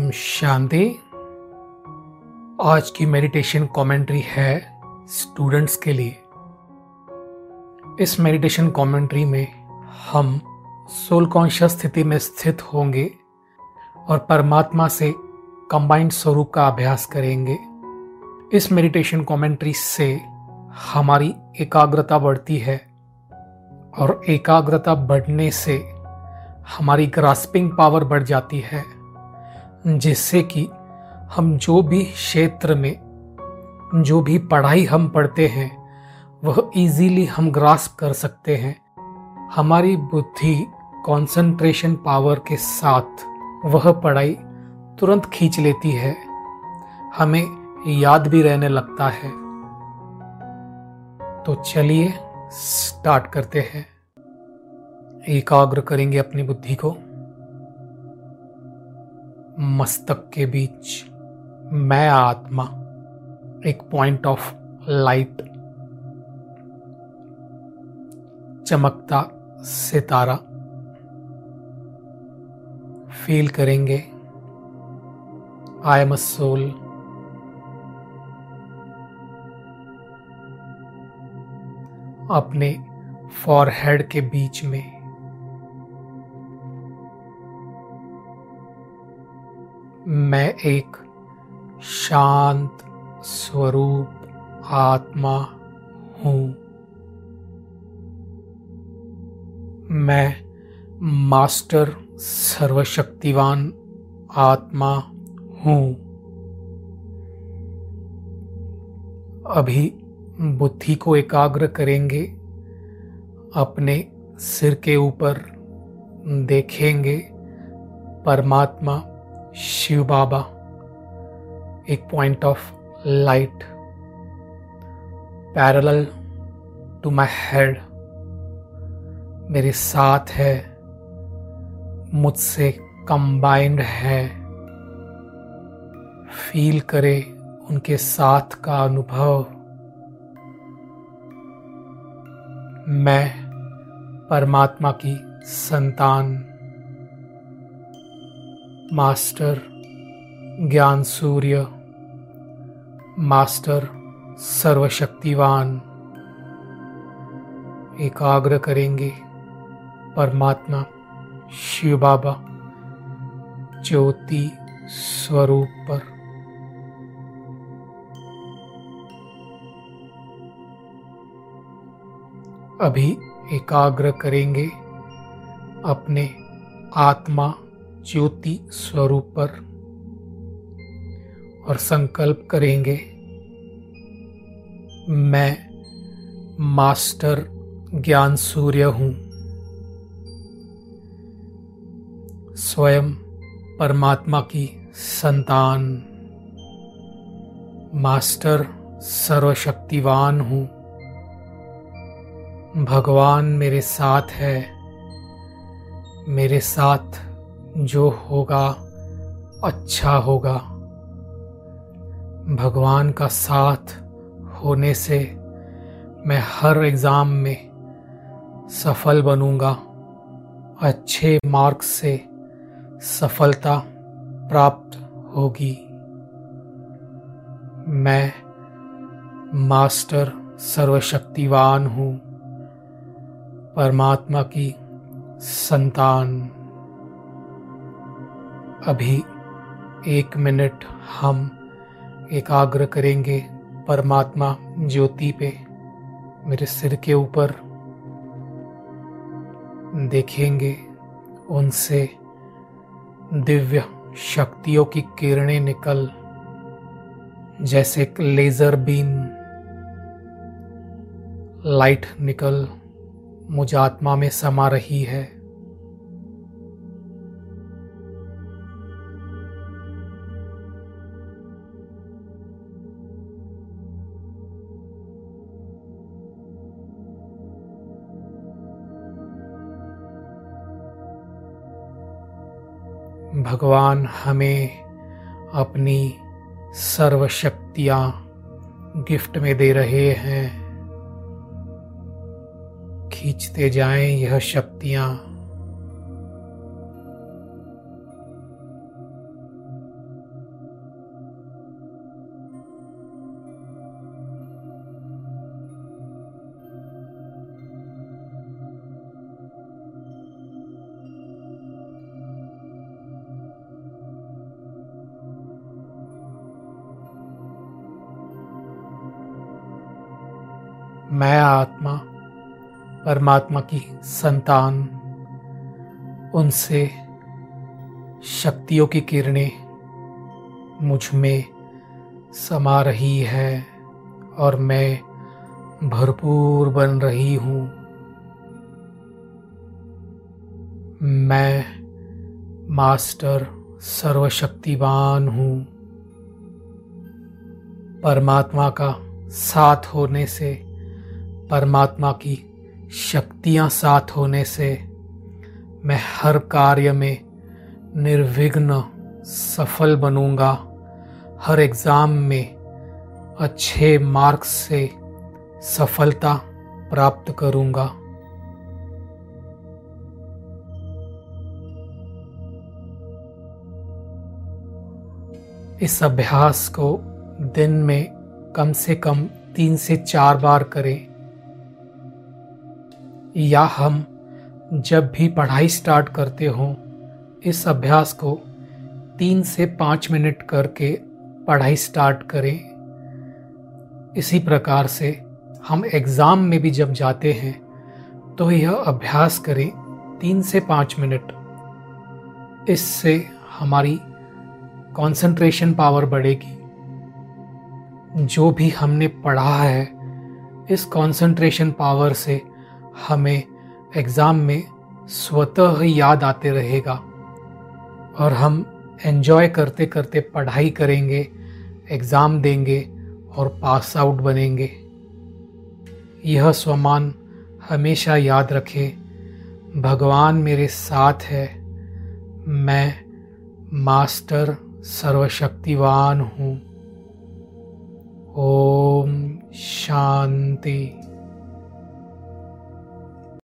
ओम शांति। आज की meditation commentary है स्टूडेंट्स के लिए। इस मेडिटेशन कमेंट्री में हम सोल कॉन्शियस स्थिति में स्थित होंगे और परमात्मा से कंबाइंड स्वरूप का अभ्यास करेंगे। इस मेडिटेशन कमेंट्री से हमारी एकाग्रता बढ़ती है और एकाग्रता बढ़ने से हमारी ग्रास्पिंग पावर बढ़ जाती है, जिससे कि हम जो भी क्षेत्र में जो भी पढ़ाई हम पढ़ते हैं वह इजीली हम ग्रास्प कर सकते हैं। हमारी बुद्धि कंसंट्रेशन पावर के साथ वह पढ़ाई तुरंत खींच लेती है, हमें याद भी रहने लगता है। तो चलिए स्टार्ट करते हैं। एकाग्र करेंगे अपनी बुद्धि को। मस्तक के बीच मैं आत्मा, एक पॉइंट ऑफ लाइट, चमकता सितारा फील करेंगे। I am a soul. अपने फॉरहेड के बीच में मैं एक शांत स्वरूप आत्मा हूँ। मैं मास्टर सर्वशक्तिवान आत्मा हूँ। अभी बुद्धि को एकाग्र करेंगे। अपने सिर के ऊपर देखेंगे परमात्मा शिव बाबा, एक point of light parallel to my head मेरे साथ है, मुझसे कंबाइंड है। फील करे उनके साथ का अनुभव। मैं परमात्मा की संतान, मास्टर ज्ञान सूर्य, मास्टर सर्वशक्तिवान। एकाग्र करेंगे परमात्मा शिव बाबा ज्योति स्वरूप पर। अभी एकाग्र करेंगे अपने आत्मा ज्योति स्वरूप पर और संकल्प करेंगे, मैं मास्टर ज्ञान सूर्य हूँ। स्वयं परमात्मा की संतान, मास्टर सर्वशक्तिवान हूँ। भगवान मेरे साथ है। मेरे साथ जो होगा अच्छा होगा। भगवान का साथ होने से मैं हर एग्ज़ाम में सफल बनूंगा। अच्छे मार्क्स से सफलता प्राप्त होगी। मैं मास्टर सर्वशक्तिवान हूँ, परमात्मा की संतान। अभी 1 मिनट हम एकाग्र करेंगे परमात्मा ज्योति पे। मेरे सिर के ऊपर देखेंगे, उनसे दिव्य शक्तियों की किरणें निकल जैसे एक लेजर बीम लाइट निकल मुझ आत्मा में समा रही है। भगवान हमें अपनी सर्वशक्तियाँ गिफ्ट में दे रहे हैं। खींचते जाएं यह शक्तियाँ। मैं आत्मा परमात्मा की संतान, उनसे शक्तियों की किरणें मुझ में समा रही है और मैं भरपूर बन रही हूँ। मैं मास्टर सर्वशक्तिवान हूँ। परमात्मा का साथ होने से, परमात्मा की शक्तियाँ साथ होने से मैं हर कार्य में निर्विघ्न सफल बनूंगा। हर एग्ज़ाम में अच्छे मार्क्स से सफलता प्राप्त करूंगा। इस अभ्यास को दिन में कम से कम 3 से 4 बार करें, या हम जब भी पढ़ाई स्टार्ट करते हों इस अभ्यास को 3 से 5 मिनट करके पढ़ाई स्टार्ट करें। इसी प्रकार से हम एग्ज़ाम में भी जब जाते हैं तो यह अभ्यास करें 3 से 5 मिनट। इससे हमारी कंसंट्रेशन पावर बढ़ेगी। जो भी हमने पढ़ा है इस कंसंट्रेशन पावर से हमें एग्ज़ाम में स्वतः याद आते रहेगा और हम एंजॉय करते करते पढ़ाई करेंगे, एग्ज़ाम देंगे और पास आउट बनेंगे। यह स्वमान हमेशा याद रखें, भगवान मेरे साथ है, मैं मास्टर सर्वशक्तिवान हूँ। ओम शांति।